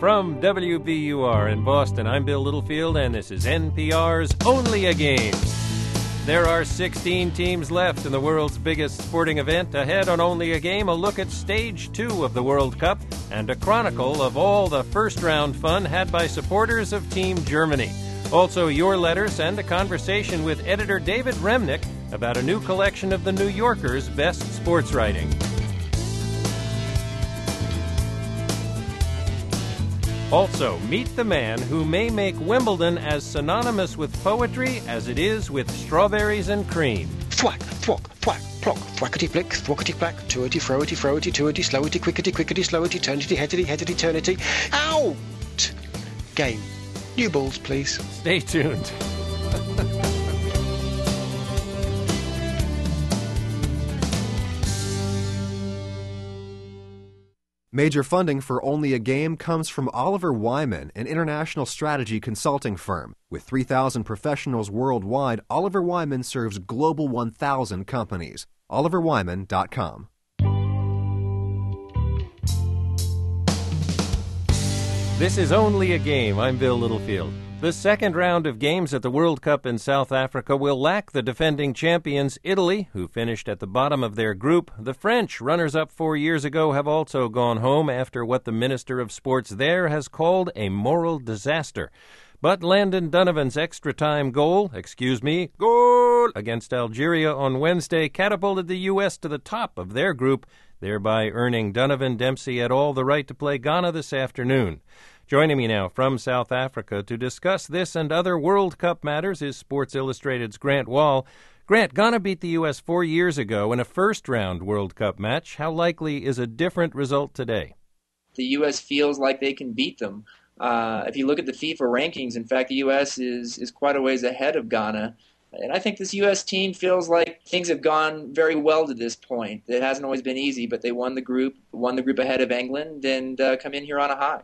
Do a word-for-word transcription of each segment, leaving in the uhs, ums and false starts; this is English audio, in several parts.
From W B U R in Boston, I'm Bill Littlefield, and this is N P R's Only a Game. There are sixteen teams left in the world's biggest sporting event. Ahead on Only a Game, a look at Stage two of the World Cup and a chronicle of all the first-round fun had by supporters of Team Germany. Also, your letters and a conversation with editor David Remnick about a new collection of The New Yorker's best sports writing. Also, meet the man who may make Wimbledon as synonymous with poetry as it is with strawberries and cream. Thwack, thwack, thwack, plock, thwackety flick, thwackety flack, toity, froity, froity, toity, slowity, quickety, quickety, slowity, turnity, headity, headity, turnity. Out! Game. New balls, please. Stay tuned. Major funding for Only a Game comes from Oliver Wyman, an international strategy consulting firm. With three thousand professionals worldwide, Oliver Wyman serves global one thousand companies. oliver wyman dot com. This is Only a Game. I'm Bill Littlefield. The second round of games at the World Cup in South Africa will lack the defending champions Italy, who finished at the bottom of their group. The French, runners-up four years ago, have also gone home after what the Minister of Sports there has called a moral disaster. But Landon Donovan's extra-time goal, excuse me, goal against Algeria on Wednesday catapulted the U S to the top of their group, thereby earning Donovan Dempsey et al. The right to play Ghana this afternoon. Joining me now from South Africa to discuss this and other World Cup matters is Sports Illustrated's Grant Wahl. Grant, Ghana beat the U S four years ago in a first-round World Cup match. How likely is a different result today? The U S feels like they can beat them. Uh, if you look at the FIFA rankings, in fact, the U S is, is quite a ways ahead of Ghana. And I think this U S team feels like things have gone very well to this point. It hasn't always been easy, but they won the group, won the group ahead of England, and uh, come in here on a high.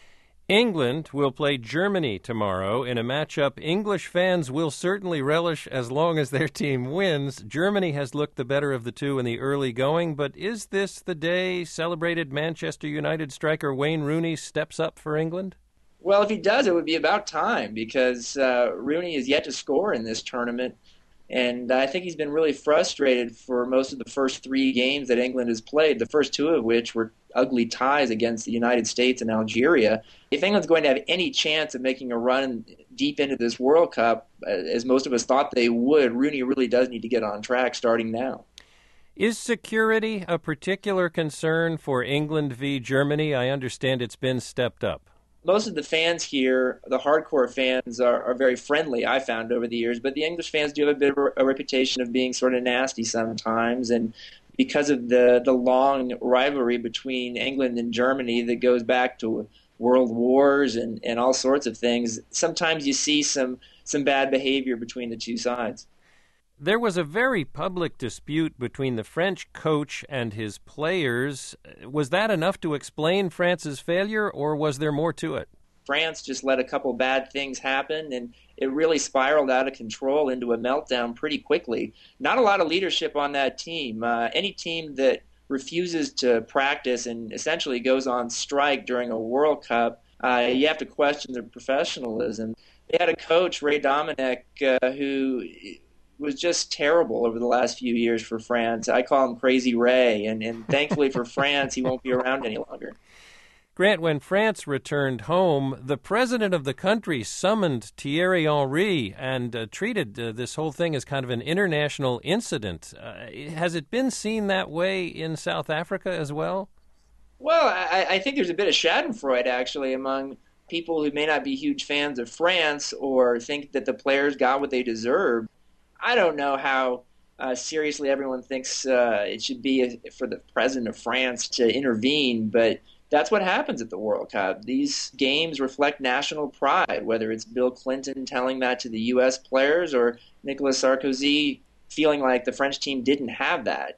England will play Germany tomorrow in a matchup English fans will certainly relish as long as their team wins. Germany has looked the better of the two in the early going, but is this the day celebrated Manchester United striker Wayne Rooney steps up for England? Well, if he does, it would be about time because uh, Rooney is yet to score in this tournament, and I think he's been really frustrated for most of the first three games that England has played, the first two of which were ugly ties against the United States and Algeria. If England's going to have any chance of making a run deep into this World Cup, as most of us thought they would, Rooney really does need to get on track starting now. Is security a particular concern for England v. Germany? I understand it's been stepped up. Most of the fans here, the hardcore fans, are, are very friendly, I found over the years, but the English fans do have a bit of a, a reputation of being sort of nasty sometimes, and because of the, the long rivalry between England and Germany that goes back to world wars and, and all sorts of things, sometimes you see some, some bad behavior between the two sides. There was a very public dispute between the French coach and his players. Was that enough to explain France's failure, or was there more to it? France just let a couple bad things happen, and it really spiraled out of control into a meltdown pretty quickly. Not a lot of leadership on that team. Uh, any team that refuses to practice and essentially goes on strike during a World Cup, uh, you have to question their professionalism. They had a coach, Ray Dominic, uh, who was just terrible over the last few years for France. I call him Crazy Ray, and, and thankfully for France, he won't be around any longer. Grant, when France returned home, the president of the country summoned Thierry Henry and uh, treated uh, this whole thing as kind of an international incident. Uh, has it been seen that way in South Africa as well? Well, I, I think there's a bit of schadenfreude, actually, among people who may not be huge fans of France or think that the players got what they deserved. I don't know how uh, seriously everyone thinks uh, it should be a, for the president of France to intervene, but that's what happens at the World Cup. These games reflect national pride, whether it's Bill Clinton telling that to the U S players or Nicolas Sarkozy feeling like the French team didn't have that.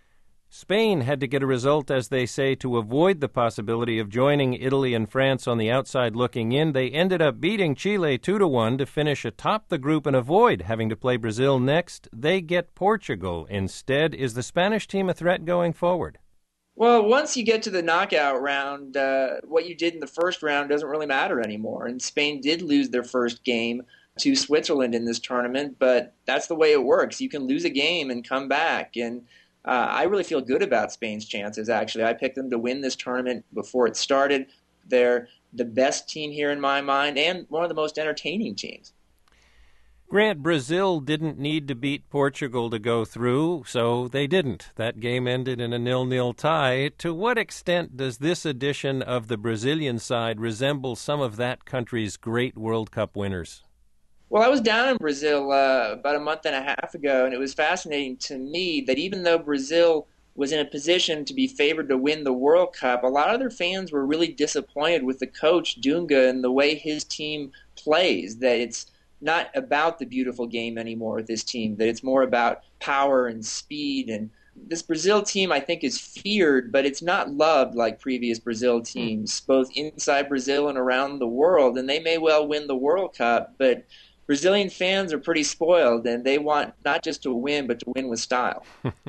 Spain had to get a result, as they say, to avoid the possibility of joining Italy and France on the outside looking in. They ended up beating Chile two to one to finish atop the group and avoid having to play Brazil next. They get Portugal instead. Is the Spanish team a threat going forward? Well, once you get to the knockout round, uh, what you did in the first round doesn't really matter anymore. And Spain did lose their first game to Switzerland in this tournament, but that's the way it works. You can lose a game and come back. And uh, I really feel good about Spain's chances, actually. I picked them to win this tournament before it started. They're the best team here in my mind and one of the most entertaining teams. Grant, Brazil didn't need to beat Portugal to go through, so they didn't. That game ended in a nil-nil tie. To what extent does this edition of the Brazilian side resemble some of that country's great World Cup winners? Well, I was down in Brazil uh, about a month and a half ago, and it was fascinating to me that even though Brazil was in a position to be favored to win the World Cup, a lot of their fans were really disappointed with the coach, Dunga, and the way his team plays, that it's not about the beautiful game anymore with this team, that it's more about power and speed. And this Brazil team, I think, is feared, but it's not loved like previous Brazil teams, both inside Brazil and around the world. And they may well win the World Cup, but Brazilian fans are pretty spoiled, and they want not just to win, but to win with style.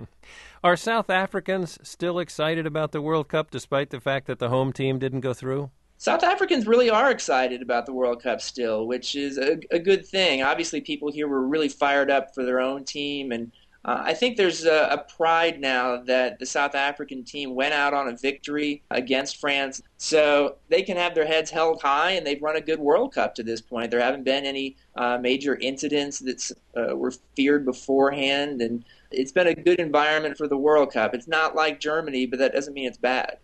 Are South Africans still excited about the World Cup despite the fact that the home team didn't go through? South Africans really are excited about the World Cup still, which is a, a good thing. Obviously, people here were really fired up for their own team, and uh, I think there's a, a pride now that the South African team went out on a victory against France, so they can have their heads held high, and they've run a good World Cup to this point. There haven't been any uh, major incidents that uh, were feared beforehand, and it's been a good environment for the World Cup. It's not like Germany, but that doesn't mean it's bad.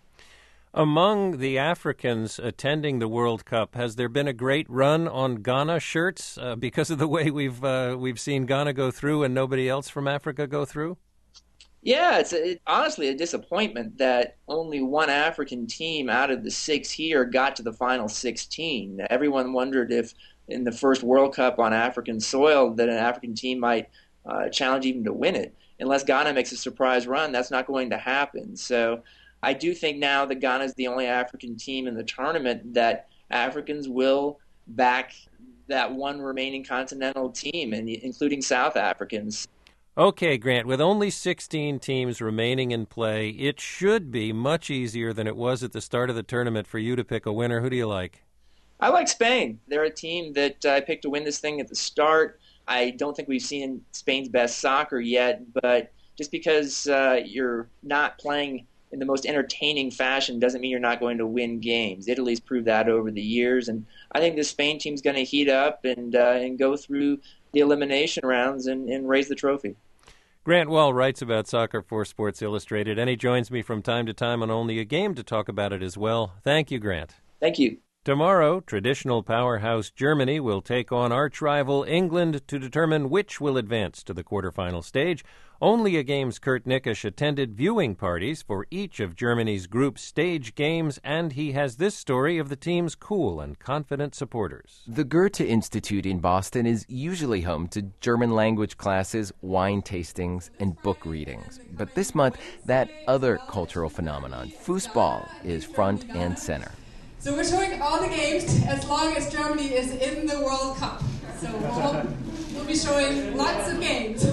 Among the Africans attending the World Cup, has there been a great run on Ghana shirts uh, because of the way we've uh, we've seen Ghana go through and nobody else from Africa go through? Yeah, it's a, it, honestly a disappointment that only one African team out of the six here got to the final sixteen. Everyone wondered if in the first World Cup on African soil that an African team might uh, challenge even to win it. Unless Ghana makes a surprise run, that's not going to happen. So I do think now that Ghana is the only African team in the tournament that Africans will back that one remaining continental team, and including South Africans. Okay, Grant, with only sixteen teams remaining in play, it should be much easier than it was at the start of the tournament for you to pick a winner. Who do you like? I like Spain. They're a team that I picked to win this thing at the start. I don't think we've seen Spain's best soccer yet, but just because uh, you're not playing in the most entertaining fashion doesn't mean you're not going to win games. Italy's proved that over the years, and I think the Spain team's going to heat up and uh, and go through the elimination rounds and, and raise the trophy. Grant Wahl writes about soccer for Sports Illustrated, and he joins me from time to time on Only a Game to talk about it as well. Thank you, Grant. Thank you. Tomorrow, traditional powerhouse Germany will take on arch-rival England to determine which will advance to the quarterfinal stage. Only a Game's Kurt Nickisch attended viewing parties for each of Germany's group stage games, and he has this story of the team's cool and confident supporters. The Goethe Institute in Boston is usually home to German language classes, wine tastings, and book readings. But this month, that other cultural phenomenon, foosball, is front and center. So we're showing all the games as long as Germany is in the World Cup. So we'll, we'll be showing lots of games.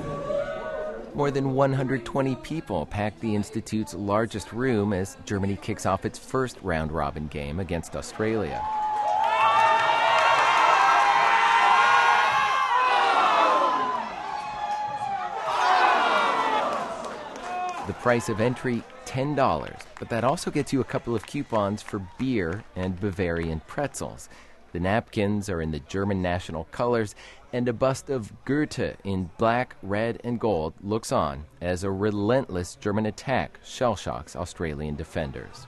More than one hundred twenty people packed the Institute's largest room as Germany kicks off its first round-robin game against Australia. The price of entry, ten dollars, but that also gets you a couple of coupons for beer and Bavarian pretzels. The napkins are in the German national colors, and a bust of Goethe in black, red, and gold looks on as a relentless German attack shell-shocks Australian defenders.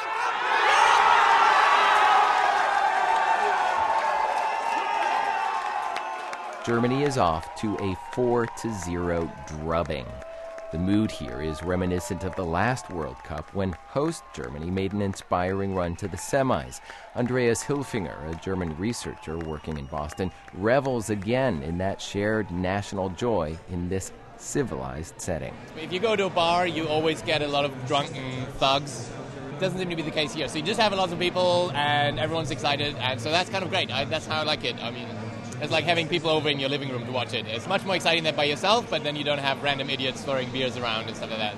Germany is off to a four to zero drubbing. The mood here is reminiscent of the last World Cup when host Germany made an inspiring run to the semis. Andreas Hilfinger, a German researcher working in Boston, revels again in that shared national joy in this civilized setting. If you go to a bar, you always get a lot of drunken thugs. It doesn't seem to be the case here. So you just have lots of people and everyone's excited, and so that's kind of great. I, that's how I like it. I mean, it's like having people over in your living room to watch it. It's much more exciting than by yourself, but then you don't have random idiots throwing beers around and stuff like that.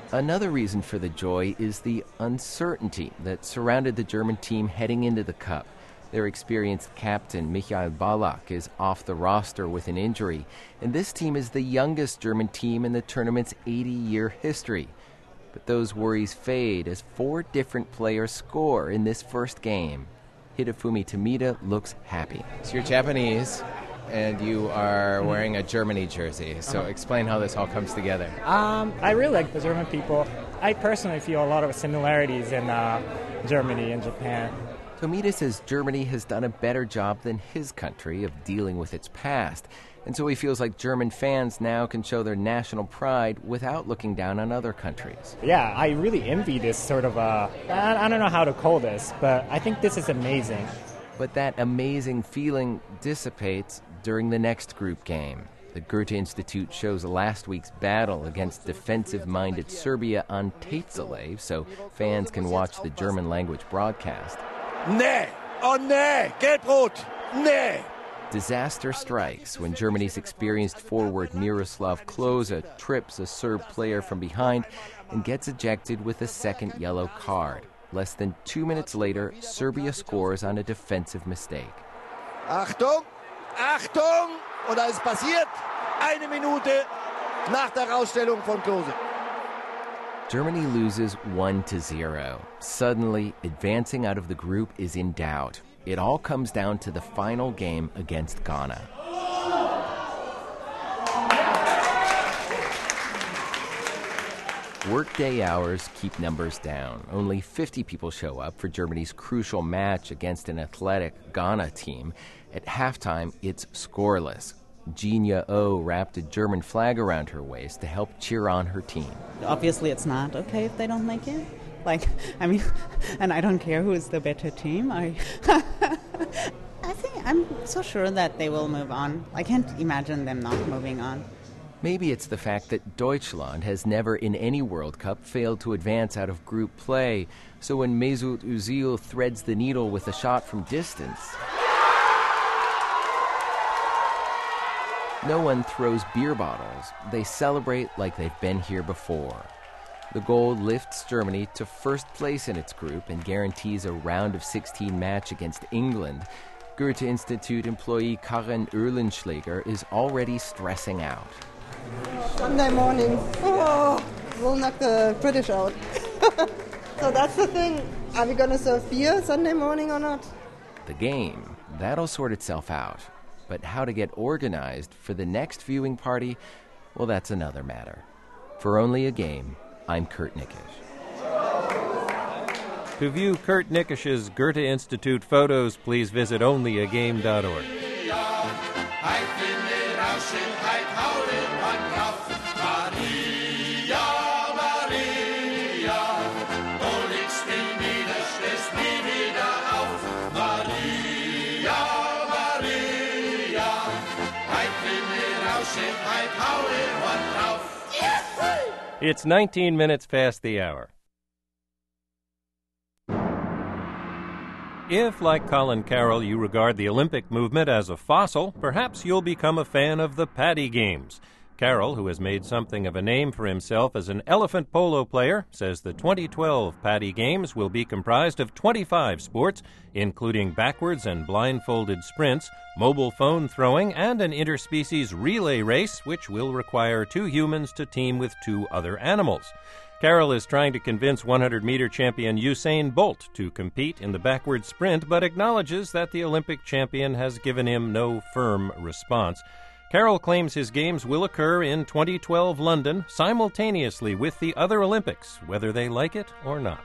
Another reason for the joy is the uncertainty that surrounded the German team heading into the Cup. Their experienced captain, Michael Ballack, is off the roster with an injury, and this team is the youngest German team in the tournament's eighty-year history. But those worries fade as four different players score in this first game. Hidefumi Tomita looks happy. So you're Japanese, and you are wearing a Germany jersey. So uh-huh. Explain how this all comes together. Um, I really like the German people. I personally feel a lot of similarities in uh, Germany and Japan. Tomita says Germany has done a better job than his country of dealing with its past, and so he feels like German fans now can show their national pride without looking down on other countries. Yeah, I really envy this sort of, uh, I, I don't know how to call this, but I think this is amazing. But that amazing feeling dissipates during the next group game. The Goethe Institute shows last week's battle against defensive-minded Serbia on Tatzelay, so fans can watch the German-language broadcast. Nee! Oh, nee! Gelb-Rot! Nee! Disaster strikes when Germany's experienced forward Miroslav Klose trips a Serb player from behind and gets ejected with a second yellow card. Less than two minutes later, Serbia scores on a defensive mistake. Achtung! Achtung! Und da ist passiert eine Minute nach der Rausstellung von Klose. Germany loses one to zero. Suddenly, advancing out of the group is in doubt. It all comes down to the final game against Ghana. Workday hours keep numbers down. Only fifty people show up for Germany's crucial match against an athletic Ghana team. At halftime, it's scoreless. Genia O wrapped a German flag around her waist to help cheer on her team. Obviously, it's not okay if they don't make it. Like, I mean, and I don't care who is the better team. I, I think I'm so sure that they will move on. I can't imagine them not moving on. Maybe it's the fact that Deutschland has never in any World Cup failed to advance out of group play. So when Mesut Özil threads the needle with a shot from distance, no one throws beer bottles. They celebrate like they've been here before. The goal lifts Germany to first place in its group and guarantees a round of sixteen match against England. Goethe Institute employee Karen Oehlenschläger is already stressing out. Sunday morning. Oh, we'll knock the British out. So that's the thing. Are we going to serve beer Sunday morning or not? The game, that'll sort itself out. But how to get organized for the next viewing party, well, that's another matter. For Only a Game, I'm Kurt Nikisch. To view Kurt Nikish's Goethe Institute photos, please visit only a game dot org. It's nineteen minutes past the hour. If, like Colin Carroll, you regard the Olympic movement as a fossil, perhaps you'll become a fan of the Paddy Games. Carroll, who has made something of a name for himself as an elephant polo player, says the twenty twelve Paddy Games will be comprised of twenty-five sports, including backwards and blindfolded sprints, mobile phone throwing, and an interspecies relay race, which will require two humans to team with two other animals. Carroll is trying to convince one hundred meter champion Usain Bolt to compete in the backward sprint, but acknowledges that the Olympic champion has given him no firm response. Carroll claims his games will occur in twenty twelve London simultaneously with the other Olympics, whether they like it or not.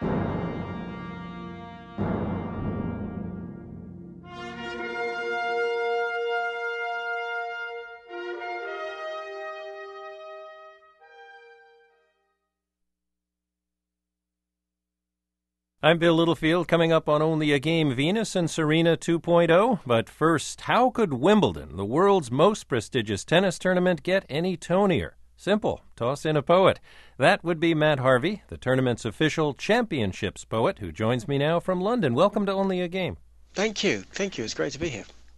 I'm Bill Littlefield, coming up on Only a Game, Venus and Serena two point oh. But first, how could Wimbledon, the world's most prestigious tennis tournament, get any tonier? Simple. Toss in a poet. That would be Matt Harvey, the tournament's official championships poet, who joins me now from London. Welcome to Only a Game. Thank you. Thank you. It's great to be here.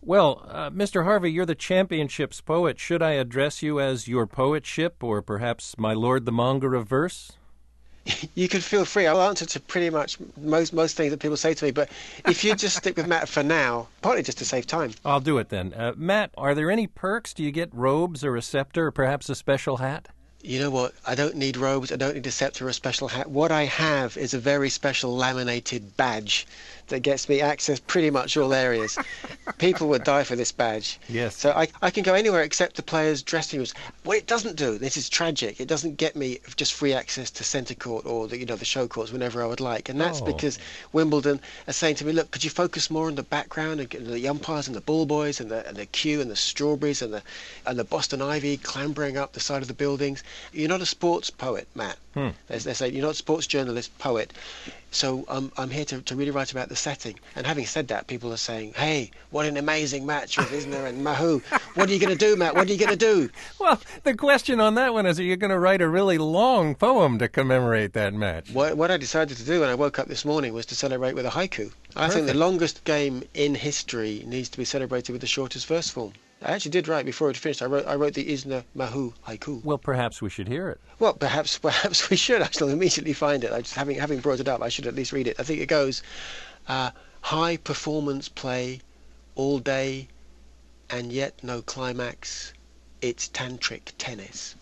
Well, uh, Mister Harvey, you're the championship's poet. Should I address you as your poetship, or perhaps my lord the monger of verse? You can feel free. I'll answer to pretty much most most things that people say to me, but if you just stick with Matt for now, partly just to save time. I'll do it then. Uh, Matt, are there any perks? Do you get robes or a scepter or perhaps a special hat? You know what? I don't need robes. I don't need a scepter or a special hat. What I have is a very special laminated badge that gets me access pretty much all areas. People would die for this badge. Yes. So I, I can go anywhere except the players' dressing rooms. What it doesn't do, this is tragic, it doesn't get me just free access to centre court or the, you know, the show courts whenever I would like. And that's Oh. because Wimbledon are saying to me, look, could you focus more on the background and get the umpires and the ball boys and the, and the queue and the strawberries and the, and the Boston Ivy clambering up the side of the buildings. You're not a sports poet, Matt. Hmm. They, they say you're not a sports journalist, poet. So um, I'm here to, to really write about the setting. And having said that, people are saying, hey, what an amazing match with Isner and Mahou. What are you going to do, Matt? What are you going to do? Well, the question on that one is, are you going to write a really long poem to commemorate that match? What, what I decided to do when I woke up this morning was to celebrate with a haiku. I think the Perfect. longest game in history needs to be celebrated with the shortest verse form. I actually did write before it finished. I wrote I wrote the Isner Mahou haiku. Well, perhaps we should hear it. Well, perhaps perhaps we should. I shall immediately find it. I just having having brought it up, I should at least read it. I think it goes, uh, high performance play, all day, and yet no climax. It's tantric tennis.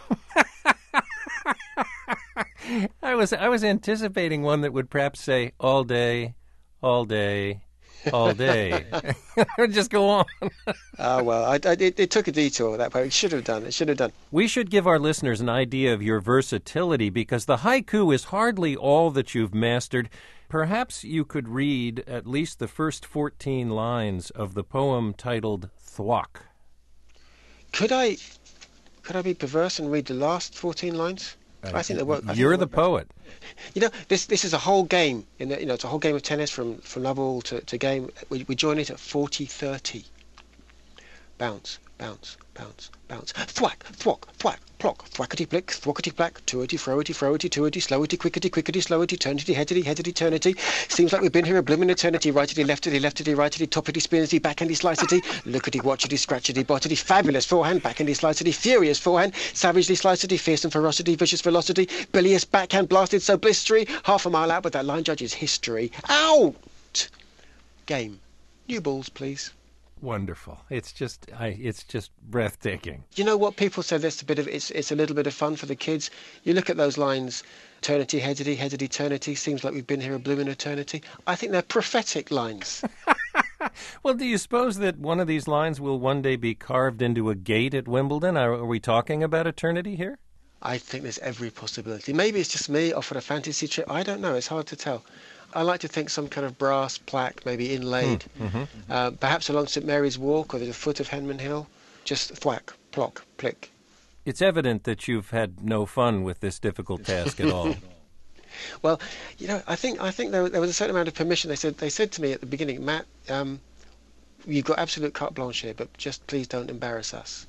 I was I was anticipating one that would perhaps say all day, all day, all day. Just go on. Ah, well, I, I, it, it took a detour, that poem. It should have done. It should have done. We should give our listeners an idea of your versatility, because the haiku is hardly all that you've mastered. Perhaps you could read at least the first fourteen lines of the poem titled Thwack. Could I could I be perverse and read the last fourteen lines? I think they work. I think You're they the work best. poet. You know, this this is a whole game. In the, you know, it's a whole game of tennis from from love all to, to game. We, we join it at forty thirty. Bounce, bounce, bounce, bounce. Thwack, thwack, thwack, plock, thwackety plick, thwackety plack, twoety, froety, froety, twoety, slowety, quickety, quickety, slowety, turnity, headity, headity, turnity. Seems like we've been here a bloomin' eternity. Rightity, leftity, leftity, rightity, toppity, spinity, backhandy, slicety, lookity, watchety, scratchety, bottity, fabulous forehand, backhandy, slicety, furious forehand, savagely slicety, fearsome ferocity, vicious velocity, bilious backhand, blasted so blistery, half a mile out, but that line judge is history. Out! Game. New balls, please. Wonderful. It's just I it's just breathtaking. You know what people say? That's a bit of it's it's a little bit of fun for the kids. You look at those lines, eternity, headity, headity, eternity. Seems like we've been here a blooming eternity. I think they're prophetic lines. Well, do you suppose that one of these lines will one day be carved into a gate at Wimbledon? Are, are we talking about eternity here? I think there's every possibility. Maybe it's just me off on a fantasy trip. I don't know. It's hard to tell. I like to think some kind of brass plaque, maybe inlaid, Mm-hmm. uh, perhaps along St Mary's Walk or the foot of Henman Hill. Just thwack, plock, plick. It's evident that you've had no fun with this difficult task at all. Well, you know, I think I think there, there was a certain amount of permission. They said they said to me at the beginning, Matt, um, you've got absolute carte blanche here, but just please don't embarrass us.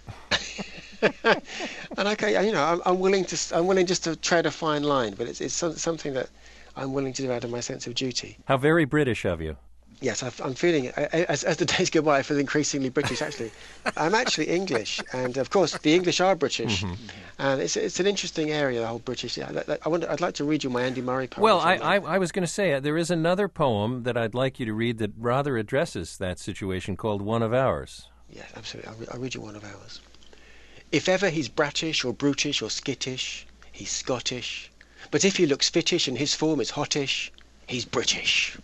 And okay, you know, I'm, I'm willing to I'm willing just to tread a fine line, but it's it's some, something that I'm willing to do out of my sense of duty. How very British of you. Yes, I've, I'm feeling it. I, as, as the days go by, I feel increasingly British, actually. I'm actually English, and of course, the English are British. Mm-hmm. And it's it's an interesting area, the whole British. I, I wonder, I'd like to read you my Andy Murray poem. Well, I, I, I was going to say, uh, there is another poem that I'd like you to read that rather addresses that situation, called One of Ours. Yes, absolutely. I'll, re- I'll read you one of ours. If ever he's bratish or brutish or skittish, he's Scottish. But if he looks fittish and his form is hottish, he's British.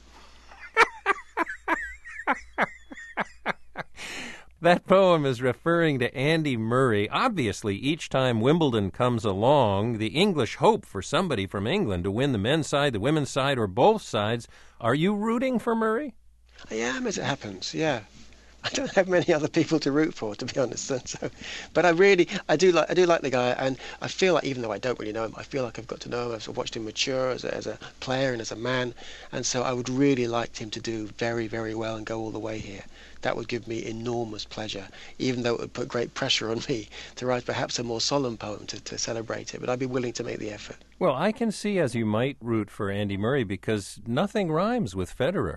That poem is referring to Andy Murray. Obviously, each time Wimbledon comes along, the English hope for somebody from England to win the men's side, the women's side, or both sides. Are you rooting for Murray? I am, as it happens, yeah. I don't have many other people to root for, to be honest. And so, but I really, I do like, I do like the guy, and I feel like, even though I don't really know him, I feel like I've got to know him. I've watched him mature as a, as a player and as a man, and so I would really like him to do very, very well and go all the way here. That would give me enormous pleasure, even though it would put great pressure on me to write perhaps a more solemn poem to, to celebrate it. But I'd be willing to make the effort. Well, I can see as you might root for Andy Murray, because nothing rhymes with Federer.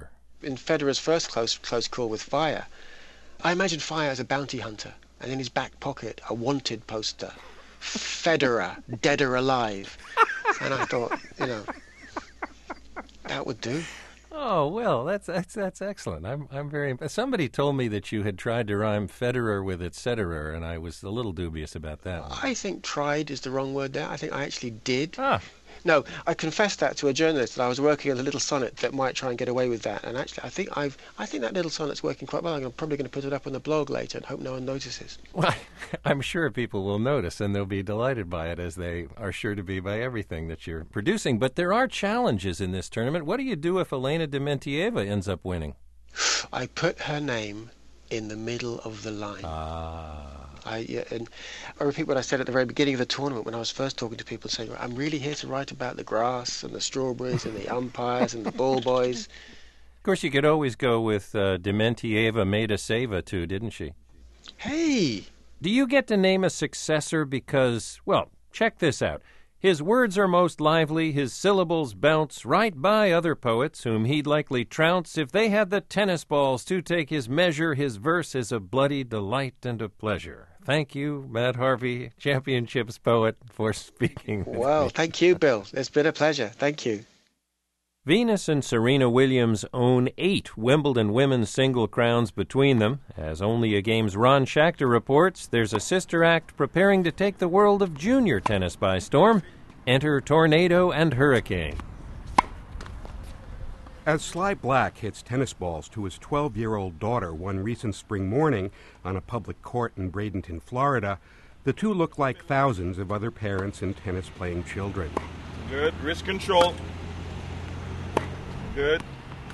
in Federer's first close close call with Fire, I imagined Fire as a bounty hunter, and in his back pocket a wanted poster, Federer, dead or alive. And I thought, you know, that would do. Oh, well, that's that's that's excellent. I'm I'm very. Somebody told me that you had tried to rhyme Federer with et cetera, and I was a little dubious about that one. I think tried is the wrong word there. I think I actually did. Ah. No, I confessed that to a journalist that I was working on a little sonnet that might try and get away with that. And actually, I think I've I think that little sonnet's working quite well. I'm probably going to put it up on the blog later and hope no one notices. Well, I'm sure people will notice, and they'll be delighted by it, as they are sure to be by everything that you're producing. But there are challenges in this tournament. What do you do if Elena Dementieva ends up winning? I put her name in the middle of the line. Ah. I, yeah, and I repeat what I said at the very beginning of the tournament when I was first talking to people, saying, I'm really here to write about the grass and the strawberries and the umpires and the ball boys. Of course, you could always go with uh, Dementieva made a Seva, too, didn't she? Hey! Do you get to name a successor because, well, check this out. His words are most lively, his syllables bounce right by other poets whom he'd likely trounce if they had the tennis balls to take his measure. His verse is a bloody delight and a pleasure. Thank you, Matt Harvey, championships poet, for speaking with Well, me. thank you, Bill. It's been a pleasure. Thank you. Venus and Serena Williams own eight Wimbledon women's single crowns between them. As Only a Game's Ron Schachter reports, there's a sister act preparing to take the world of junior tennis by storm. Enter Tornado and Hurricane. As Sly Black hits tennis balls to his twelve-year-old daughter one recent spring morning on a public court in Bradenton, Florida, the two look like thousands of other parents and tennis-playing children. Good. Wrist control. Good.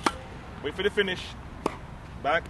Wait for the finish. Back.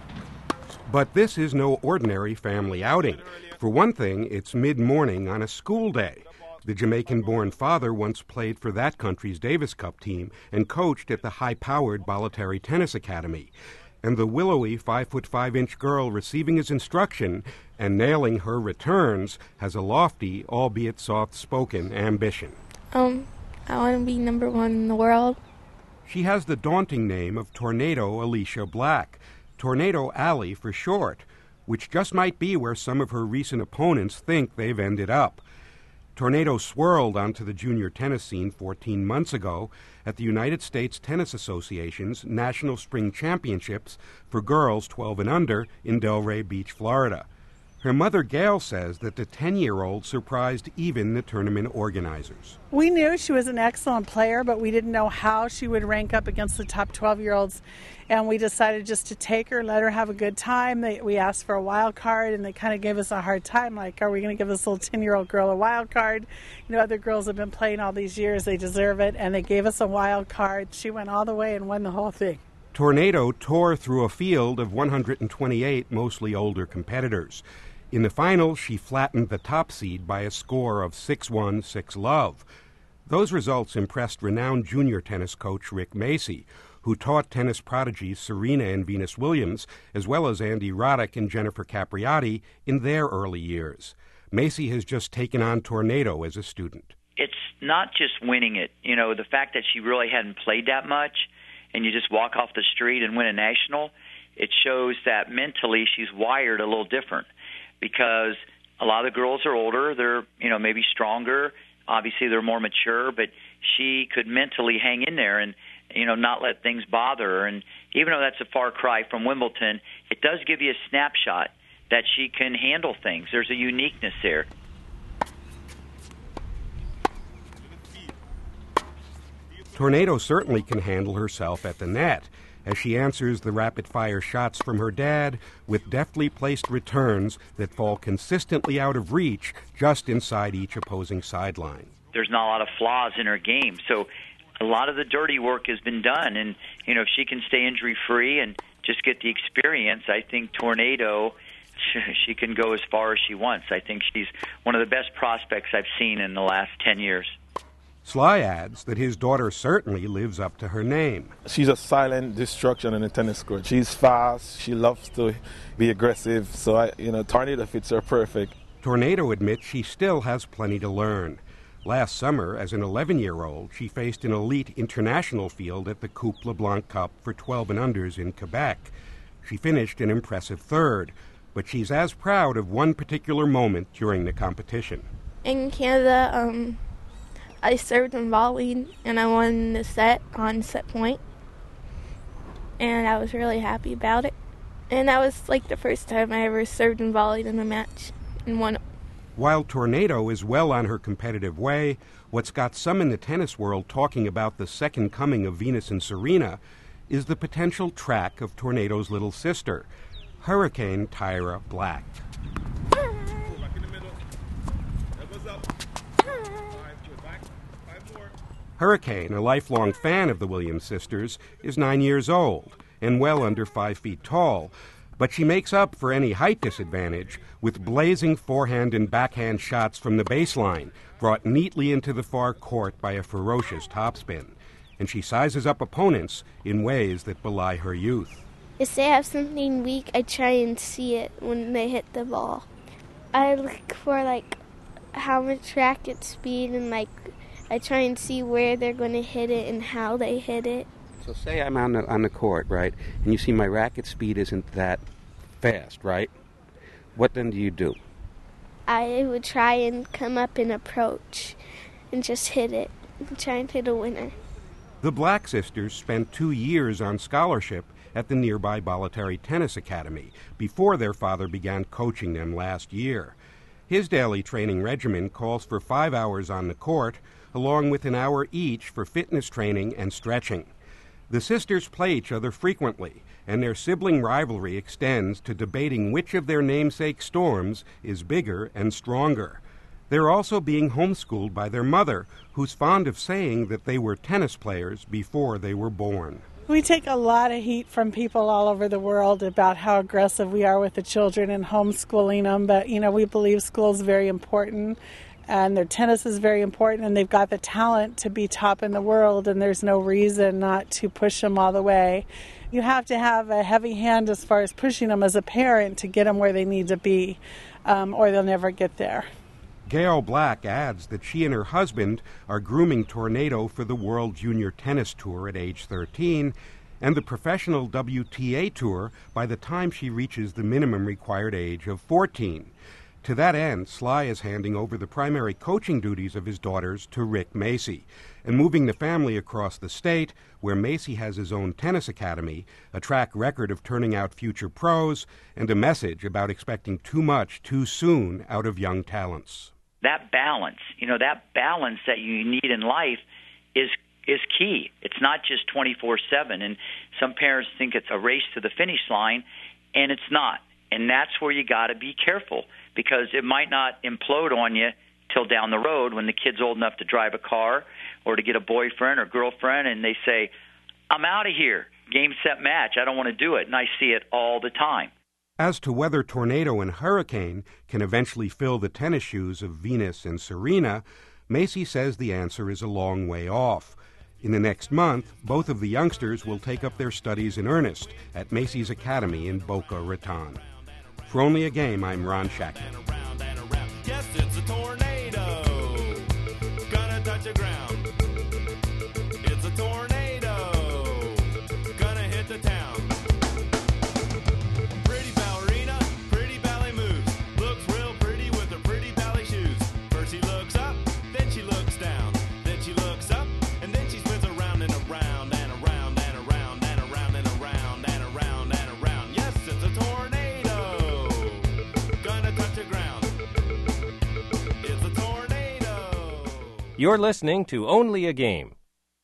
But this is no ordinary family outing. For one thing, it's mid-morning on a school day. The Jamaican-born father once played for that country's Davis Cup team and coached at the high-powered Bolletary Tennis Academy. And the willowy five-foot-five-inch girl receiving his instruction and nailing her returns has a lofty, albeit soft-spoken, ambition. Um, I want to be number one in the world. She has the daunting name of Tornado Alicia Black, Tornado Alley for short, which just might be where some of her recent opponents think they've ended up. Tornado swirled onto the junior tennis scene fourteen months ago at the United States Tennis Association's National Spring Championships for girls twelve and under in Delray Beach, Florida. Her mother, Gail, says that the ten-year-old surprised even the tournament organizers. We knew she was an excellent player, but we didn't know how she would rank up against the top twelve-year-olds, and we decided just to take her, let her have a good time. They, we asked for a wild card, and they kind of gave us a hard time, like, are we going to give this little ten-year-old girl a wild card? You know, other girls have been playing all these years. They deserve it, and they gave us a wild card. She went all the way and won the whole thing. Tornado tore through a field of one hundred twenty-eight mostly older competitors. In the final, she flattened the top seed by a score of six one, six love. Those results impressed renowned junior tennis coach Rick Macey, who taught tennis prodigies Serena and Venus Williams, as well as Andy Roddick and Jennifer Capriati in their early years. Macey has just taken on Tornado as a student. It's not just winning it. You know, the fact that she really hadn't played that much, and you just walk off the street and win a national, it shows that mentally she's wired a little different. Because a lot of the girls are older, they're, you know, maybe stronger, obviously they're more mature, but she could mentally hang in there and, you know, not let things bother her. And even though that's a far cry from Wimbledon, it does give you a snapshot that she can handle things. There's a uniqueness there. Tornado certainly can handle herself at the net, as she answers the rapid-fire shots from her dad with deftly placed returns that fall consistently out of reach just inside each opposing sideline. There's not a lot of flaws in her game, so a lot of the dirty work has been done. And, you know, if she can stay injury-free and just get the experience, I think Tornado, she can go as far as she wants. I think she's one of the best prospects I've seen in the last ten years. Sly adds that his daughter certainly lives up to her name. She's a silent destruction in the tennis court. She's fast. She loves to be aggressive. So, I, you know, Tornado fits her perfect. Tornado admits she still has plenty to learn. Last summer, as an eleven-year-old, she faced an elite international field at the Coupe LeBlanc Cup for twelve and unders in Quebec. She finished an impressive third, but she's as proud of one particular moment during the competition. In Canada, um, I served and volleyed, and I won the set on set point, and I was really happy about it. And that was like the first time I ever served and volleyed in a match and won. While Tornado is well on her competitive way, what's got some in the tennis world talking about the second coming of Venus and Serena is the potential track of Tornado's little sister, Hurricane Tyra Black. Hurricane, a lifelong fan of the Williams sisters, is nine years old and well under five feet tall, but she makes up for any height disadvantage with blazing forehand and backhand shots from the baseline, brought neatly into the far court by a ferocious topspin. And she sizes up opponents in ways that belie her youth. If they have something weak, I try and see it when they hit the ball. I look for, like, how much racket speed, and, like, I try and see where they're going to hit it and how they hit it. So say I'm on the, on the court, right, and you see my racket speed isn't that fast, right? What then do you do? I would try and come up and approach and just hit it and try and hit a winner. The Black sisters spent two years on scholarship at the nearby Bolletary Tennis Academy before their father began coaching them last year. His daily training regimen calls for five hours on the court, along with an hour each for fitness training and stretching. The sisters play each other frequently, and their sibling rivalry extends to debating which of their namesake storms is bigger and stronger. They're also being homeschooled by their mother, who's fond of saying that they were tennis players before they were born. We take a lot of heat from people all over the world about how aggressive we are with the children and homeschooling them, but, you know, we believe school is very important, and their tennis is very important, and they've got the talent to be top in the world, and there's no reason not to push them all the way. You have to have a heavy hand as far as pushing them as a parent to get them where they need to be, um, or they'll never get there. Gail Black adds that she and her husband are grooming Tornado for the World Junior Tennis Tour at age thirteen and the professional W T A Tour by the time she reaches the minimum required age of fourteen. To that end, Sly is handing over the primary coaching duties of his daughters to Rick Macy and moving the family across the state, where Macy has his own tennis academy, a track record of turning out future pros, and a message about expecting too much too soon out of young talents. That balance, you know, that balance that you need in life is is key. It's not just twenty-four seven, and some parents think it's a race to the finish line, and it's not. And that's where you got to be careful, because it might not implode on you till down the road when the kid's old enough to drive a car or to get a boyfriend or girlfriend, and they say, I'm out of here, game, set, match, I don't want to do it, and I see it all the time. As to whether Tornado and Hurricane can eventually fill the tennis shoes of Venus and Serena, Macy says the answer is a long way off. In the next month, both of the youngsters will take up their studies in earnest at Macy's Academy in Boca Raton. For Only a Game, I'm Ron Shackman. Yes, it's a tornado. Gonna touch the ground. It's a tornado. Gonna hit the town. Pretty ballerina, pretty ballet moves. Looks real pretty with her pretty ballet shoes. First she looks up, then she looks down. Then she looks up, and then she spins around and around and around and around and around and around and around and around. Yes, it's a tornado. Gonna touch the ground. It's a tornado. You're listening to Only a Game.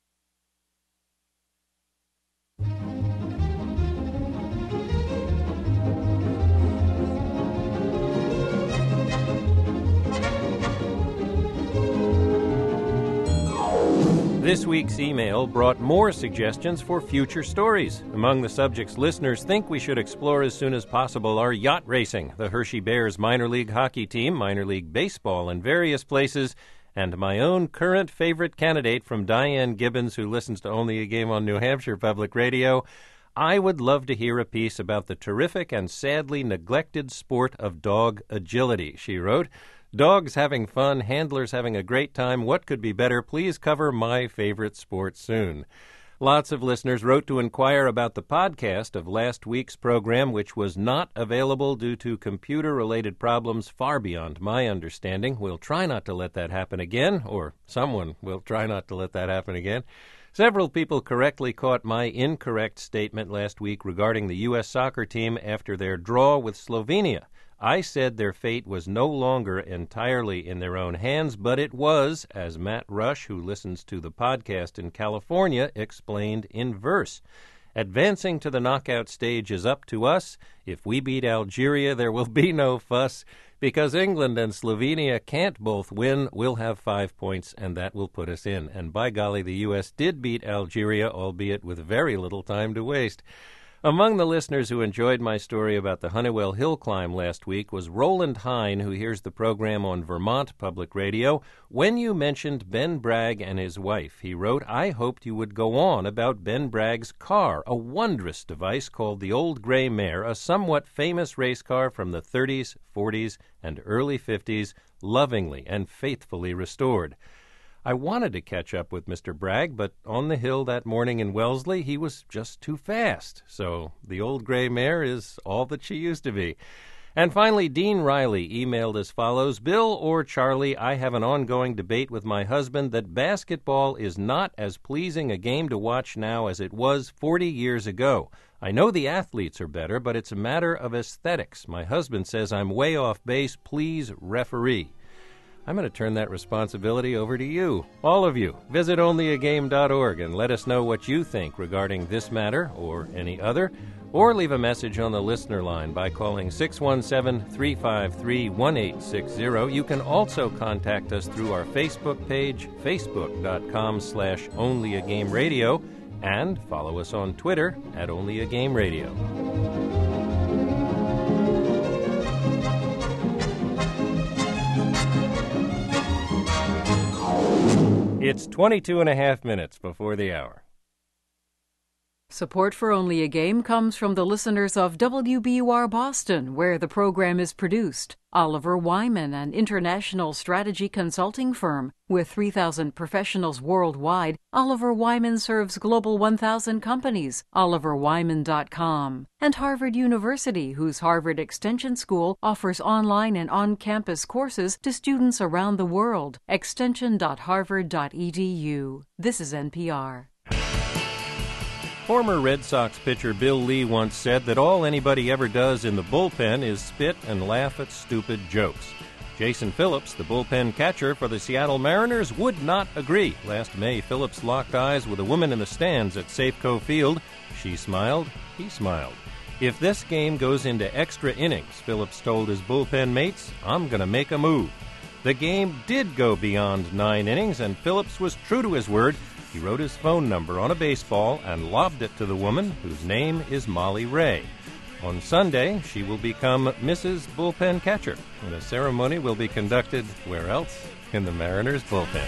This week's email brought more suggestions for future stories. Among the subjects listeners think we should explore as soon as possible are yacht racing, the Hershey Bears minor league hockey team, minor league baseball in various places, and my own current favorite candidate from Diane Gibbons, who listens to Only a Game on New Hampshire Public Radio. I would love to hear a piece about the terrific and sadly neglected sport of dog agility, she wrote. Dogs having fun, handlers having a great time. What could be better? Please cover my favorite sport soon. Lots of listeners wrote to inquire about the podcast of last week's program, which was not available due to computer-related problems far beyond my understanding. We'll try not to let that happen again, or someone will try not to let that happen again. Several people correctly caught my incorrect statement last week regarding the U S soccer team after their draw with Slovenia. I said their fate was no longer entirely in their own hands, but it was, as Matt Rush, who listens to the podcast in California, explained in verse. Advancing to the knockout stage is up to us. If we beat Algeria, there will be no fuss. Because England and Slovenia can't both win, we'll have five points, and that will put us in. And by golly, the U S did beat Algeria, albeit with very little time to waste. Among the listeners who enjoyed my story about the Honeywell Hill climb last week was Roland Hine, who hears the program on Vermont Public Radio. When you mentioned Ben Bragg and his wife, he wrote, I hoped you would go on about Ben Bragg's car, a wondrous device called the Old Gray Mare, a somewhat famous race car from the thirties, forties, and early fifties, lovingly and faithfully restored. I wanted to catch up with Mister Bragg, but on the hill that morning in Wellesley, he was just too fast. So the Old Gray Mare is all that she used to be. And finally, Dean Riley emailed as follows, Bill or Charlie, I have an ongoing debate with my husband that basketball is not as pleasing a game to watch now as it was forty years ago. I know the athletes are better, but it's a matter of aesthetics. My husband says I'm way off base. Please referee. I'm going to turn that responsibility over to you, all of you. Visit only a game dot org and let us know what you think regarding this matter or any other, or leave a message on the listener line by calling six one seven, three five three, one eight six zero. You can also contact us through our Facebook page, facebook.com slash onlyagameradio, and follow us on Twitter at onlyagameradio. It's twenty-two and a half minutes before the hour. Support for Only a Game comes from the listeners of W B U R Boston, where the program is produced. Oliver Wyman, an international strategy consulting firm. With three thousand professionals worldwide, Oliver Wyman serves Global one thousand companies. oliver wyman dot com. And Harvard University, whose Harvard Extension School offers online and on-campus courses to students around the world. extension dot harvard dot e d u. This is N P R. Former Red Sox pitcher Bill Lee once said that all anybody ever does in the bullpen is spit and laugh at stupid jokes. Jason Phillips, the bullpen catcher for the Seattle Mariners, would not agree. Last May, Phillips locked eyes with a woman in the stands at Safeco Field. She smiled, he smiled. If this game goes into extra innings, Phillips told his bullpen mates, I'm going to make a move. The game did go beyond nine innings, and Phillips was true to his word. He wrote his phone number on a baseball and lobbed it to the woman, whose name is Molly Ray. On Sunday, she will become Missus Bullpen Catcher, and a ceremony will be conducted where else? In the Mariners' bullpen.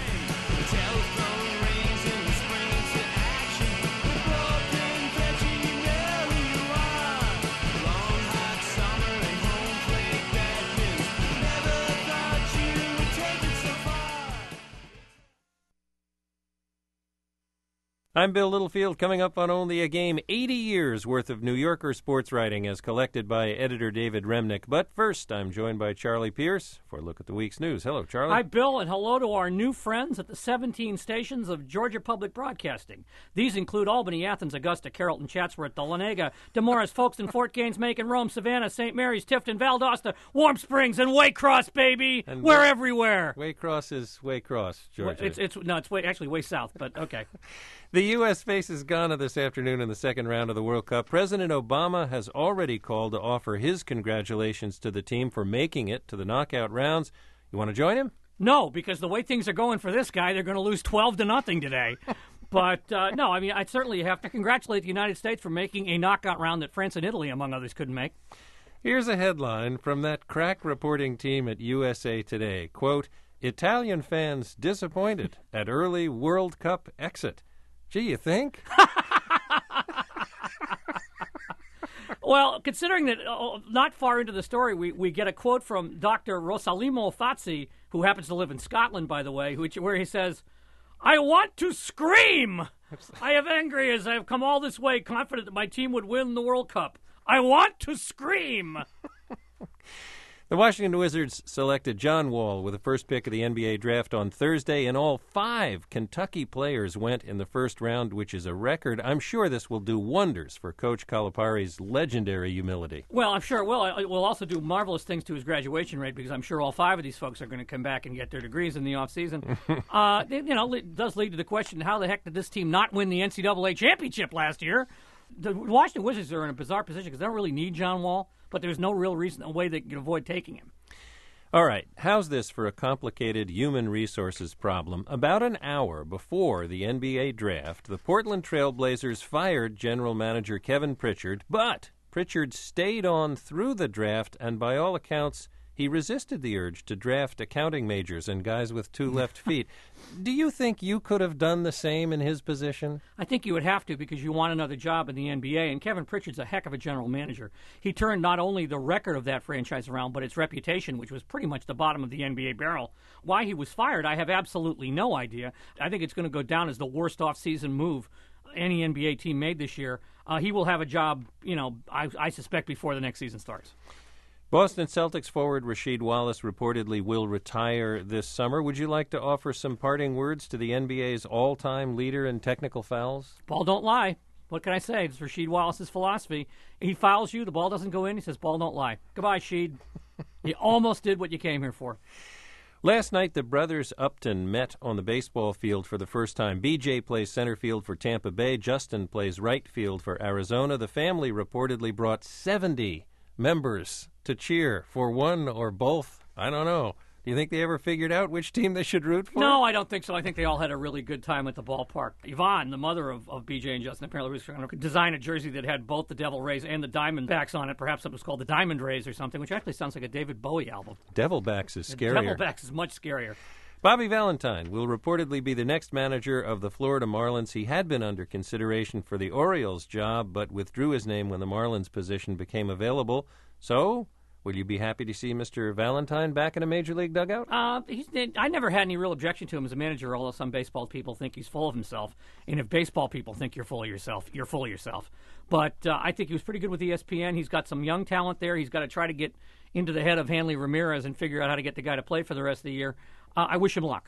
I'm Bill Littlefield, coming up on Only a Game, eighty years worth of New Yorker sports writing as collected by editor David Remnick. But first, I'm joined by Charlie Pierce for a look at the week's news. Hello, Charlie. Hi, Bill, and hello to our new friends at the seventeen stations of Georgia Public Broadcasting. These include Albany, Athens, Augusta, Carrollton, Chatsworth, Dahlonega, Demorest, Folkestone, Fort Gaines, Macon, Rome, Savannah, Saint Mary's, Tifton, Valdosta, Warm Springs, and Waycross, baby. And We're Way- everywhere. Waycross is Waycross, Georgia. It's, it's, no, it's way, actually way south, but okay. The U S faces Ghana this afternoon in the second round of the World Cup. President Obama has already called to offer his congratulations to the team for making it to the knockout rounds. You want to join him? No, because the way things are going for this guy, they're going to lose twelve to nothing today. But, uh, no, I mean, I'd certainly have to congratulate the United States for making a knockout round that France and Italy, among others, couldn't make. Here's a headline from that crack reporting team at U S A Today. Quote, Italian fans disappointed at early World Cup exit. Gee, you think? Well, considering that uh, not far into the story, we, we get a quote from Doctor Rosalimo Fazzi, who happens to live in Scotland, by the way, which, where he says, "I want to scream! I am angry as I have come all this way, confident that my team would win the World Cup. I want to scream!" The Washington Wizards selected John Wall with the first pick of the N B A draft on Thursday, and all five Kentucky players went in the first round, which is a record. I'm sure this will do wonders for Coach Calipari's legendary humility. Well, I'm sure it will. It will also do marvelous things to his graduation rate, because I'm sure all five of these folks are going to come back and get their degrees in the offseason. uh, it, you know, it does lead to the question, how the heck did this team not win the N C double A championship last year? The Washington Wizards are in a bizarre position because they don't really need John Wall, but there's no real reason, a way they can avoid taking him. All right, how's this for a complicated human resources problem? About an hour before the N B A draft, the Portland Trail Blazers fired general manager Kevin Pritchard, but Pritchard stayed on through the draft, and by all accounts, he resisted the urge to draft accounting majors and guys with two left feet. Do you think you could have done the same in his position? I think you would have to, because you want another job in the N B A, and Kevin Pritchard's a heck of a general manager. He turned not only the record of that franchise around, but its reputation, which was pretty much the bottom of the N B A barrel. Why he was fired, I have absolutely no idea. I think it's going to go down as the worst off-season move any N B A team made this year. Uh, he will have a job, you know, I, I suspect before the next season starts. Boston Celtics forward Rasheed Wallace reportedly will retire this summer. Would you like to offer some parting words to the N B A's all-time leader in technical fouls? Ball don't lie. What can I say? It's Rasheed Wallace's philosophy. He fouls you, the ball doesn't go in. He says, ball don't lie. Goodbye, Sheed. You almost did what you came here for. Last night, the brothers Upton met on the baseball field for the first time. B J plays center field for Tampa Bay. Justin plays right field for Arizona. The family reportedly brought seventy members to cheer for one or both. I don't know. Do you think they ever figured out which team they should root for? No, I don't think so. I think they all had a really good time at the ballpark. Yvonne, the mother of, of B J and Justin, apparently was going to design a jersey that had both the Devil Rays and the Diamondbacks on it. Perhaps it was called the Diamond Rays or something, which actually sounds like a David Bowie album. Devilbacks is scarier. Devilbacks is much scarier. Bobby Valentine will reportedly be the next manager of the Florida Marlins. He had been under consideration for the Orioles job, but withdrew his name when the Marlins position became available. So, will you be happy to see Mister Valentine back in a Major League dugout? Uh, he's, I never had any real objection to him as a manager, although some baseball people think he's full of himself. And if baseball people think you're full of yourself, you're full of yourself. But uh, I think he was pretty good with E S P N. He's got some young talent there. He's got to try to get into the head of Hanley Ramirez and figure out how to get the guy to play for the rest of the year. Uh, I wish him luck.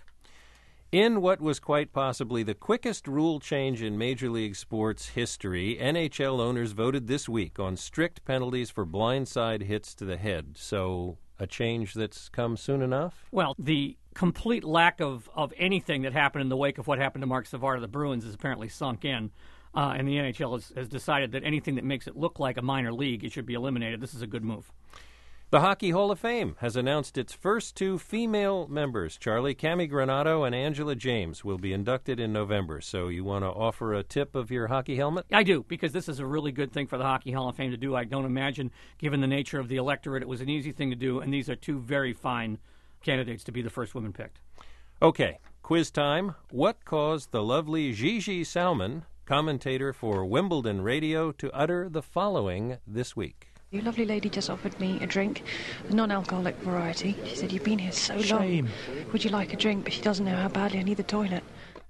In what was quite possibly the quickest rule change in Major League sports history, N H L owners voted this week on strict penalties for blindside hits to the head. So, a change that's come soon enough? Well, the complete lack of, of anything that happened in the wake of what happened to Mark Savard of the Bruins is apparently sunk in. Uh, and the N H L has, has decided that anything that makes it look like a minor league, it should be eliminated. This is a good move. The Hockey Hall of Fame has announced its first two female members. Charlie Camigranato and Angela James will be inducted in November. So you want to offer a tip of your hockey helmet? I do, because this is a really good thing for the Hockey Hall of Fame to do. I don't imagine, given the nature of the electorate, it was an easy thing to do, and these are two very fine candidates to be the first women picked. Okay, quiz time. What caused the lovely Gigi Salmon, commentator for Wimbledon Radio, to utter the following this week? A lovely lady just offered me a drink, a non-alcoholic variety. She said, "You've been here so long. Shame. Would you like a drink?" But she doesn't know how badly I need the toilet.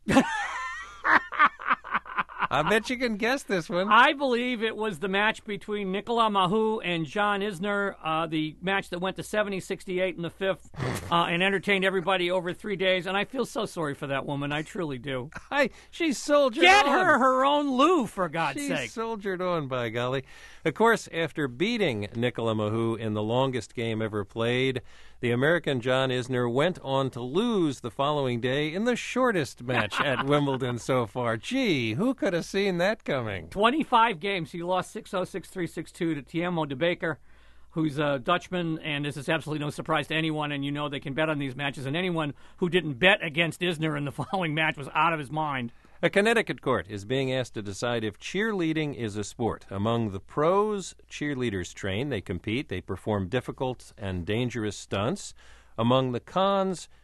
I bet you can guess this one. I believe it was the match between Nicolas Mahut and John Isner, uh, the match that went to seventy sixty-eight in the fifth uh, and entertained everybody over three days. And I feel so sorry for that woman. I truly do. I, she's soldiered Get on. her her own loo, for God's she's sake. She's soldiered on, by golly. Of course, after beating Nicolas Mahut in the longest game ever played, the American John Isner went on to lose the following day in the shortest match at Wimbledon so far. Gee, who could have seen that coming? twenty-five games. He lost six oh, six three, six two to Tiamo de Baker, who's a Dutchman, and this is absolutely no surprise to anyone, and you know they can bet on these matches, and anyone who didn't bet against Isner in the following match was out of his mind. A Connecticut court is being asked to decide if cheerleading is a sport. Among the pros, cheerleaders train, they compete, they perform difficult and dangerous stunts. Among the cons,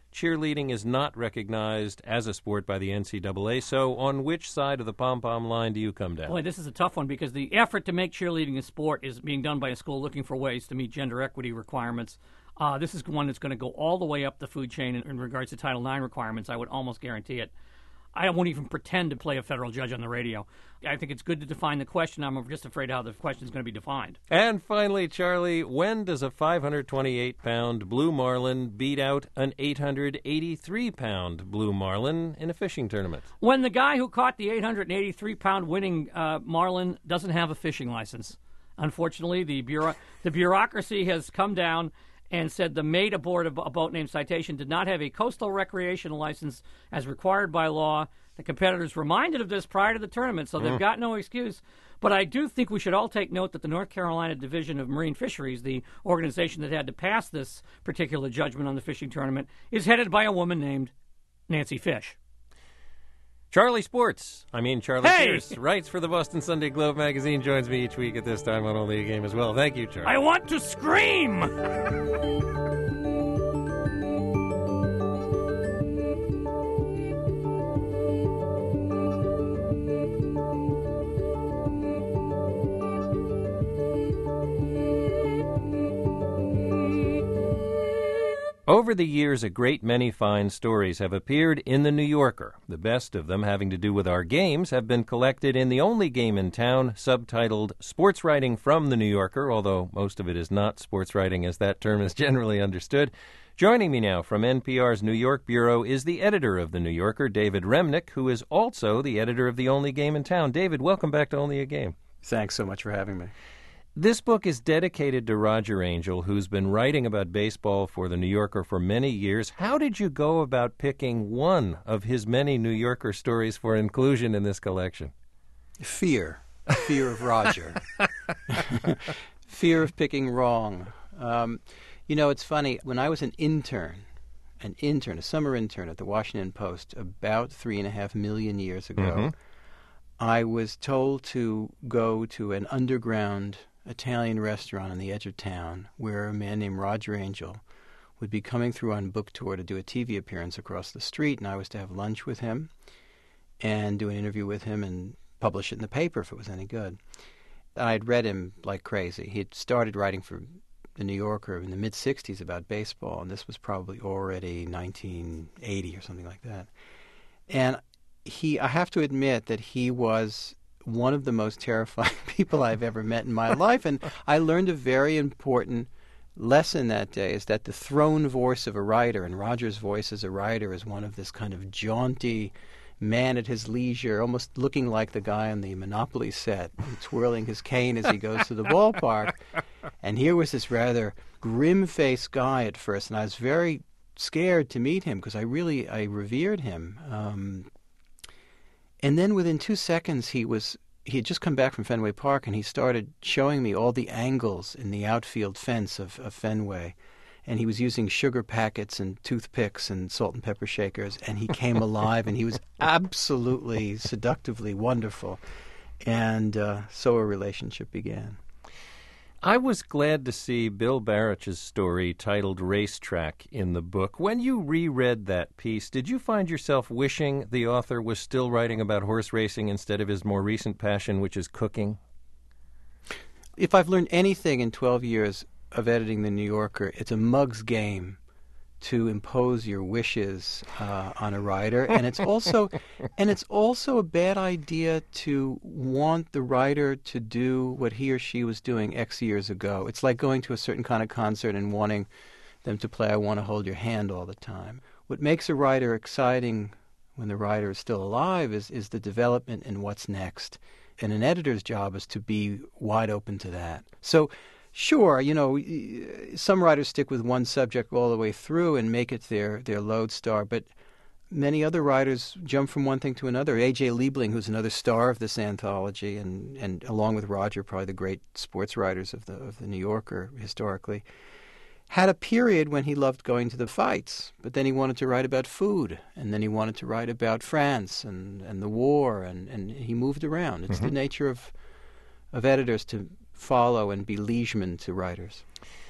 cheerleading is not recognized as a sport by the N C double A. So on which side of the pom-pom line do you come down? Boy, this is a tough one because the effort to make cheerleading a sport is being done by a school looking for ways to meet gender equity requirements. Uh, this is one that's going to go all the way up the food chain in, in regards to Title nine requirements. I would almost guarantee it. I won't even pretend to play a federal judge on the radio. I think it's good to define the question. I'm just afraid how the question is going to be defined. And finally, Charlie, when does a five hundred twenty-eight pound blue marlin beat out an eight hundred eighty-three pound blue marlin in a fishing tournament? When the guy who caught the eight hundred eighty-three pound winning uh, marlin doesn't have a fishing license. Unfortunately, the bureau- the bureaucracy has come down and said the mate aboard a boat named Citation did not have a coastal recreational license as required by law. The competitors reminded of this prior to the tournament, so they've Mm. got no excuse. But I do think we should all take note that the North Carolina Division of Marine Fisheries, the organization that had to pass this particular judgment on the fishing tournament, is headed by a woman named Nancy Fish. Charlie Sports, I mean Charlie Hey! Pierce, writes for the Boston Sunday Globe magazine, joins me each week at this time on Only a Game as well. Thank you, Charlie. I want to scream! Over the years, a great many fine stories have appeared in The New Yorker. The best of them, having to do with our games, have been collected in the only game in town, subtitled Sports Writing from The New Yorker, although most of it is not sports writing as that term is generally understood. Joining me now from N P R's New York Bureau is the editor of The New Yorker, David Remnick, who is also the editor of the only game in town. David, welcome back to Only a Game. Thanks so much for having me. This book is dedicated to Roger Angell, who's been writing about baseball for The New Yorker for many years. How did you go about picking one of his many New Yorker stories for inclusion in this collection? Fear. Fear of Roger. Fear of picking wrong. Um, you know, it's funny. When I was an intern, an intern, a summer intern at the Washington Post about three and a half million years ago, Mm-hmm. I was told to go to an underground Italian restaurant on the edge of town where a man named Roger Angell would be coming through on book tour to do a T V appearance across the street, and I was to have lunch with him and do an interview with him and publish it in the paper if it was any good. I'd read him like crazy. He had started writing for The New Yorker in the mid-sixties about baseball, and this was probably already nineteen eighty or something like that. And he, I have to admit that he was one of the most terrifying people I've ever met in my life. And I learned a very important lesson that day, is that the throne voice of a writer, and Roger's voice as a writer is one of this kind of jaunty man at his leisure, almost looking like the guy on the Monopoly set, twirling his cane as he goes to the ballpark. And here was this rather grim-faced guy at first, and I was very scared to meet him because I really, I revered him. Um, And then within two seconds, he was he had just come back from Fenway Park, and he started showing me all the angles in the outfield fence of, of Fenway. And he was using sugar packets and toothpicks and salt and pepper shakers, and he came alive, and he was absolutely seductively wonderful. And uh, so a relationship began. I was glad to see Bill Barich's story titled Racetrack in the book. When you reread that piece, did you find yourself wishing the author was still writing about horse racing instead of his more recent passion, which is cooking? If I've learned anything in twelve years of editing The New Yorker, it's a mug's game to impose your wishes uh, on a writer, and it's also and it's also a bad idea to want the writer to do what he or she was doing X years ago. It's like going to a certain kind of concert and wanting them to play "I Want to Hold Your Hand" all the time. What makes a writer exciting when the writer is still alive is is the development and what's next. And an editor's job is to be wide open to that. So sure, you know, some writers stick with one subject all the way through and make it their, their lodestar, but many other writers jump from one thing to another. A J Liebling, who's another star of this anthology, and, and along with Roger, probably the great sports writers of the of the New Yorker historically, had a period when he loved going to the fights, but then he wanted to write about food, and then he wanted to write about France and, and the war, and, and he moved around. It's Mm-hmm. the nature of of editors to follow and be liegemen to writers.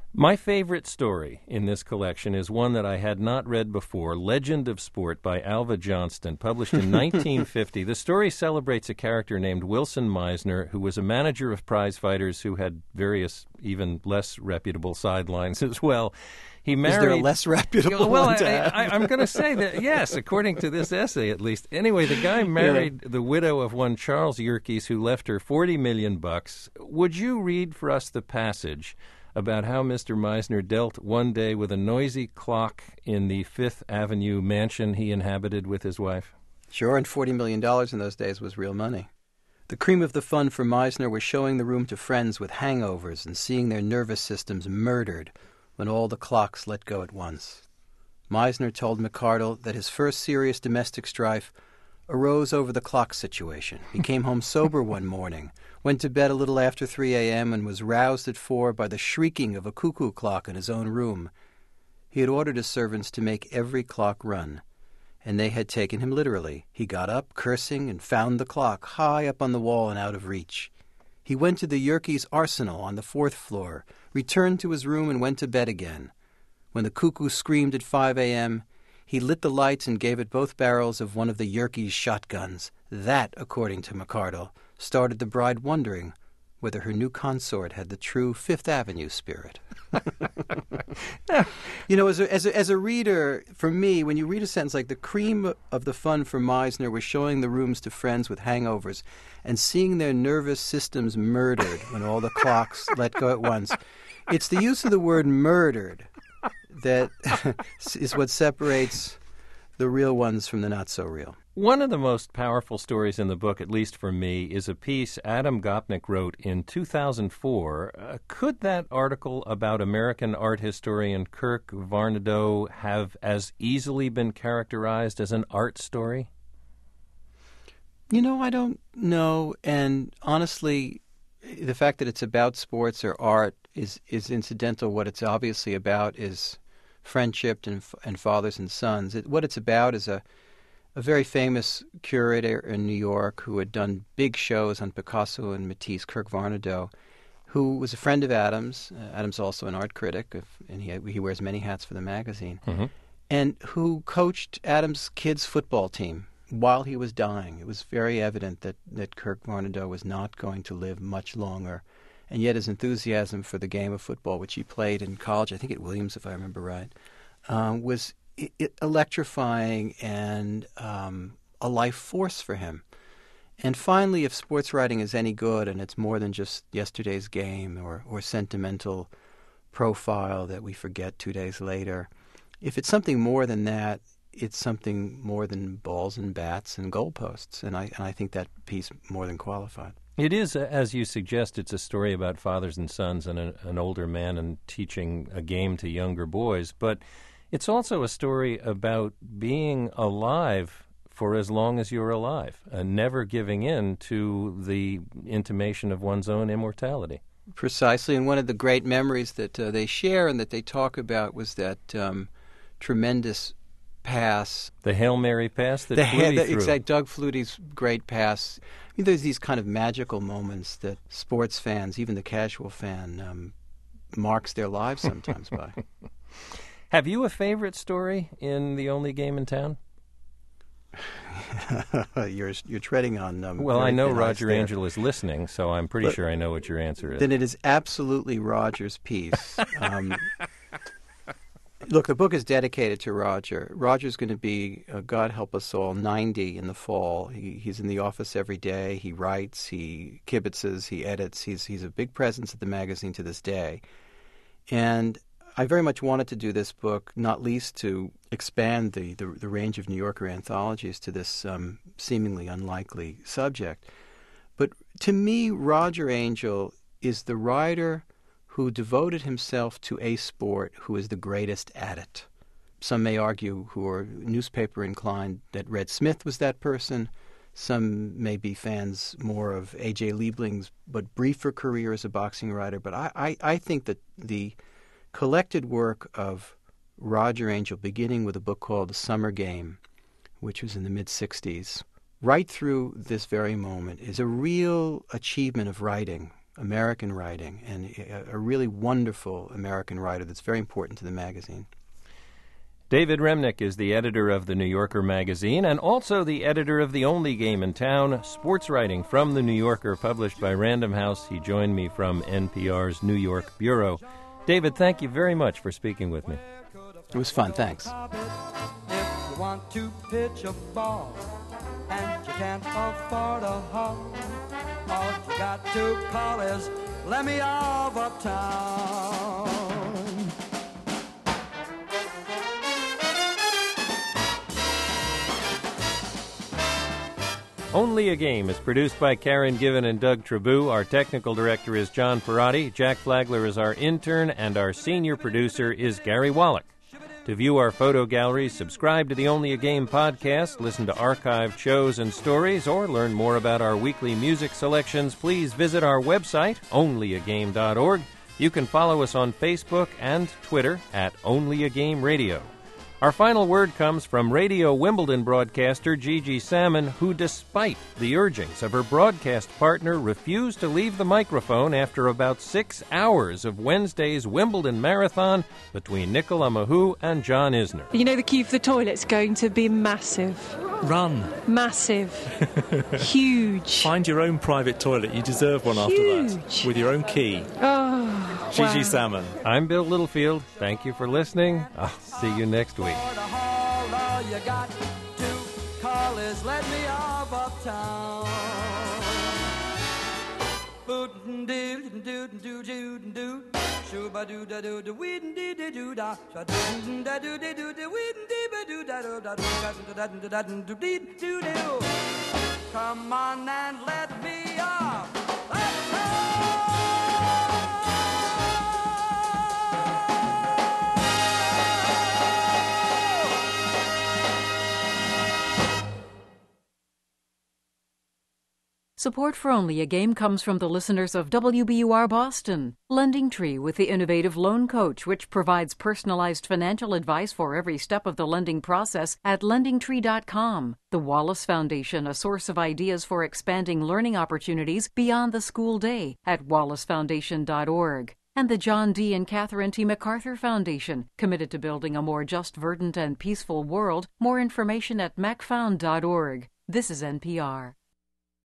My favorite story in this collection is one that I had not read before, Legend of Sport by Alva Johnston, published in nineteen fifty. The story celebrates a character named Wilson Meisner, who was a manager of prize fighters who had various, even less reputable sidelines as well. He married, Is there a less reputable well, one to I, have? I, I'm going to say that, yes, according to this essay at least. Anyway, the guy married yeah. the widow of one Charles Yerkes, who left her forty million bucks. Would you read for us the passage about how Mister Meisner dealt one day with a noisy clock in the Fifth Avenue mansion he inhabited with his wife? Sure, and forty million dollars in those days was real money. The cream of the fun for Meisner was showing the room to friends with hangovers and seeing their nervous systems murdered when all the clocks let go at once. Meisner told McArdle that his first serious domestic strife arose over the clock situation. He came home sober one morning, went to bed a little after three a.m., and was roused at four by the shrieking of a cuckoo clock in his own room. He had ordered his servants to make every clock run, and they had taken him literally. He got up, cursing, and found the clock high up on the wall and out of reach. He went to the Yerkes Arsenal on the fourth floor, returned to his room, and went to bed again. When the cuckoo screamed at five a.m., he lit the lights and gave it both barrels of one of the Yerkes shotguns. That, according to McArdle, started the bride wondering whether her new consort had the true Fifth Avenue spirit. You know, as a, as, a, as a reader, for me, when you read a sentence like the cream of the fun for Meisner was showing the rooms to friends with hangovers and seeing their nervous systems murdered when all the clocks let go at once, it's the use of the word murdered that is what separates the real ones from the not-so-real. One of the most powerful stories in the book, at least for me, is a piece Adam Gopnik wrote in two thousand four. Uh, could that article about American art historian Kirk Varnedoe have as easily been characterized as an art story? You know, I don't know. And honestly, the fact that it's about sports or art is, is incidental. What it's obviously about is friendship and, and fathers and sons. It, what it's about is a A very famous curator in New York who had done big shows on Picasso and Matisse, Kirk Varnedoe, who was a friend of Adams. Uh, Adams also an art critic, of, and he he wears many hats for the magazine, mm-hmm. and who coached Adams' kids' football team while he was dying. It was very evident that, that Kirk Varnedoe was not going to live much longer, and yet his enthusiasm for the game of football, which he played in college, I think at Williams, if I remember right, uh, was It, electrifying and um, a life force for him. And finally, if sports writing is any good and it's more than just yesterday's game or, or sentimental profile that we forget two days later, if it's something more than that, it's something more than balls and bats and goalposts. And I, and I think that piece more than qualified. It is, as you suggest, it's a story about fathers and sons and a, an older man and teaching a game to younger boys. But it's also a story about being alive for as long as you're alive, and never giving in to the intimation of one's own immortality. Precisely, and one of the great memories that uh, they share and that they talk about was that um, tremendous pass. The Hail Mary pass that the Flutie ha- threw. Exactly, Doug Flutie's great pass. I mean, there's these kind of magical moments that sports fans, even the casual fan, um, marks their lives sometimes by. Have you a favorite story in The Only Game in Town? you're you're treading on. Um, well, I know Roger Angell is listening, so I'm pretty but, sure I know what your answer is. Then it is absolutely Roger's piece. Um, look, the book is dedicated to Roger. Roger's going to be, uh, God help us all, ninety in the fall. He, he's in the office every day. He writes. He kibitzes. He edits. He's he's a big presence at the magazine to this day, and I very much wanted to do this book, not least to expand the, the, the range of New Yorker anthologies to this um, seemingly unlikely subject. But to me, Roger Angell is the writer who devoted himself to a sport who is the greatest at it. Some may argue, who are newspaper inclined, that Red Smith was that person. Some may be fans more of A J Liebling's but briefer career as a boxing writer. But I, I, I think that the collected work of Roger Angell, beginning with a book called The Summer Game, which was in the mid-sixties, right through this very moment, is a real achievement of writing. American writing, and a, a really wonderful American writer that's very important to the magazine. David Remnick is the editor of the New Yorker magazine and also the editor of the only game in town, Sports Writing from the New Yorker, published by Random House. He joined me from N P R's New York bureau. David, thank you very much for speaking with me. It was fun, thanks. If you want to pitch a ball and you can't afford a hall, all you got to call is Lemmy of Uptown. Only a Game is produced by Karen Given and Doug Trabou. Our technical director is John Perotti. Jack Flagler is our intern, and our senior producer is Gary Wallach. To view our photo galleries, subscribe to the Only a Game podcast, listen to archived shows and stories, or learn more about our weekly music selections, please visit our website, only a game dot org. You can follow us on Facebook and Twitter at Only a Game Radio. Our final word comes from Radio Wimbledon broadcaster Gigi Salmon, who, despite the urgings of her broadcast partner, refused to leave the microphone after about six hours of Wednesday's Wimbledon marathon between Nicola Mahut and John Isner. You know the queue for the toilet's going to be massive. Run. Massive. Huge. Find your own private toilet. You deserve one Huge. after that. With your own key. Oh, Gigi wow. Salmon. I'm Bill Littlefield. Thank you for listening. I'll see you next week. All you got to call is Let Me Of Uptown. Come on and let me off. Support for Only a Game comes from the listeners of W B U R Boston, Lending Tree with the innovative Loan Coach, which provides personalized financial advice for every step of the lending process at lending tree dot com. The Wallace Foundation, a source of ideas for expanding learning opportunities beyond the school day at wallace foundation dot org. And the John D. and Catherine T. MacArthur Foundation, committed to building a more just, verdant, and peaceful world. More information at mac found dot org. This is N P R.